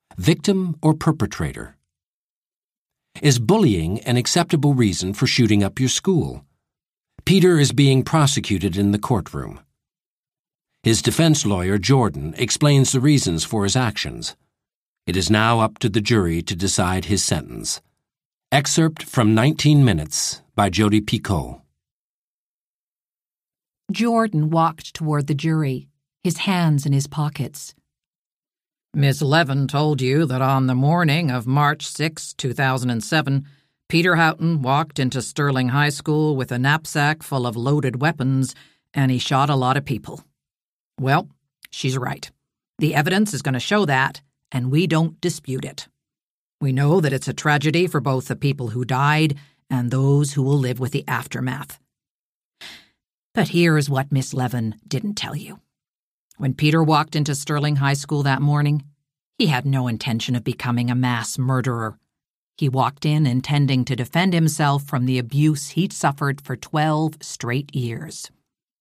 Victim or perpetrator? Is bullying an acceptable reason for shooting up your school? Peter is being prosecuted in the courtroom. His defense lawyer, Jordan, explains the reasons for his actions. It is now up to the jury to decide his sentence. Excerpt from 19 Minutes by Jodi Picoult. Jordan walked toward the jury, his hands in his pockets. Miss Levin told you that on the morning of March 6, 2007, Peter Houghton walked into Sterling High School with a knapsack full of loaded weapons, and he shot a lot of people. Well, she's right. The evidence is going to show that, and we don't dispute it. We know that it's a tragedy for both the people who died and those who will live with the aftermath. But here's what Miss Levin didn't tell you. When Peter walked into Sterling High School that morning, he had no intention of becoming a mass murderer. He walked in intending to defend himself from the abuse he'd suffered for 12 straight years.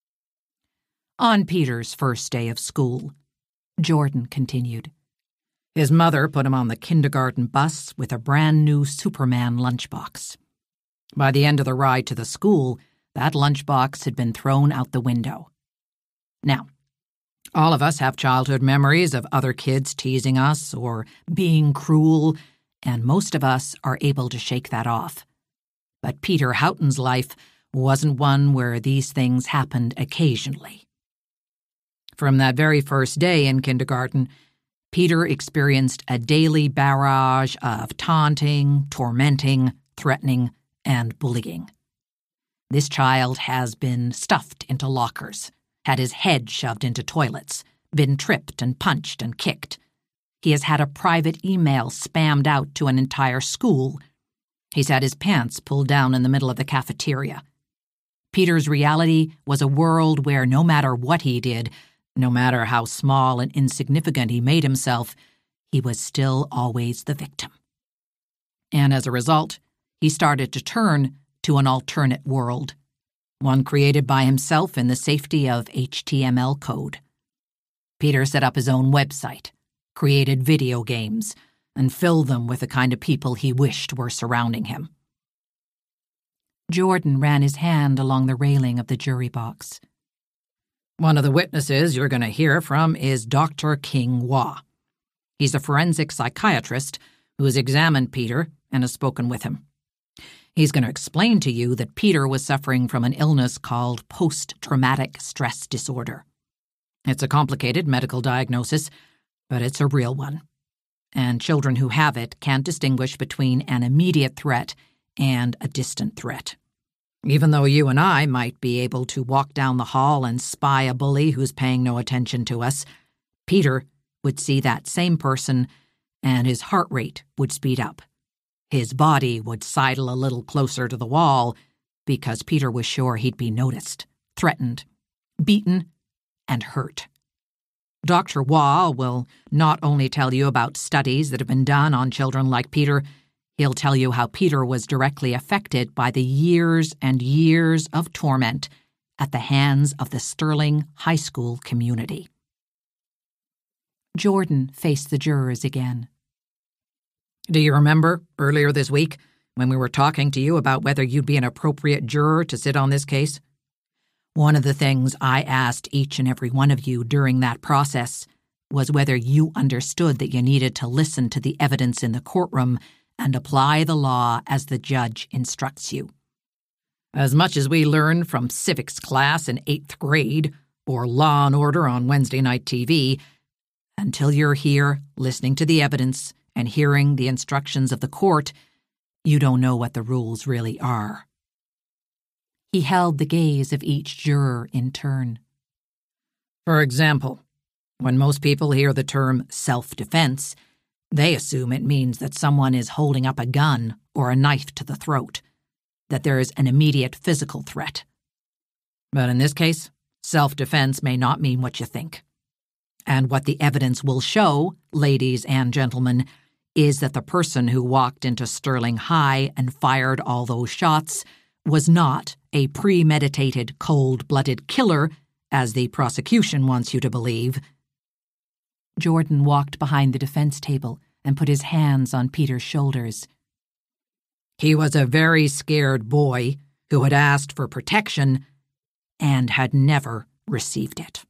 On Peter's first day of school, Jordan continued, his mother put him on the kindergarten bus with a brand-new Superman lunchbox. By the end of the ride to the school, that lunchbox had been thrown out the window. Now, all of us have childhood memories of other kids teasing us or being cruel, and most of us are able to shake that off. But Peter Houghton's life wasn't one where these things happened occasionally. From that very first day in kindergarten, Peter experienced a daily barrage of taunting, tormenting, threatening, and bullying. This child has been stuffed into lockers, had his head shoved into toilets, been tripped and punched and kicked. He has had a private email spammed out to an entire school. He's had his pants pulled down in the middle of the cafeteria. Peter's reality was a world where no matter what he did, no matter how small and insignificant he made himself, he was still always the victim. And as a result, he started to turn to an alternate world, one created by himself in the safety of HTML code. Peter set up his own website, created video games, and filled them with the kind of people he wished were surrounding him. Jordan ran his hand along the railing of the jury box. One of the witnesses you're going to hear from is Dr. King Wah. He's a forensic psychiatrist who has examined Peter and has spoken with him. He's going to explain to you that Peter was suffering from an illness called post-traumatic stress disorder. It's a complicated medical diagnosis, but it's a real one. And children who have it can't distinguish between an immediate threat and a distant threat. Even though you and I might be able to walk down the hall and spy a bully who's paying no attention to us, Peter would see that same person and his heart rate would speed up. His body would sidle a little closer to the wall because Peter was sure he'd be noticed, threatened, beaten, and hurt. Dr. Wah will not only tell you about studies that have been done on children like Peter, he'll tell you how Peter was directly affected by the years and years of torment at the hands of the Sterling High School community. Jordan faced the jurors again. Do you remember earlier this week when we were talking to you about whether you'd be an appropriate juror to sit on this case? One of the things I asked each and every one of you during that process was whether you understood that you needed to listen to the evidence in the courtroom and apply the law as the judge instructs you. As much as we learn from civics class in 8th grade or Law and Order on Wednesday night TV, until you're here listening to the evidence and hearing the instructions of the court, you don't know what the rules really are. He held the gaze of each juror in turn. For example, when most people hear the term self-defense, they assume it means that someone is holding up a gun or a knife to the throat, that there is an immediate physical threat. But in this case, self-defense may not mean what you think. And what the evidence will show, ladies and gentlemen, is that the person who walked into Sterling High and fired all those shots was not a premeditated, cold-blooded killer, as the prosecution wants you to believe. Jordan walked behind the defense table, and put his hands on Peter's shoulders. He was a very scared boy who had asked for protection and had never received it.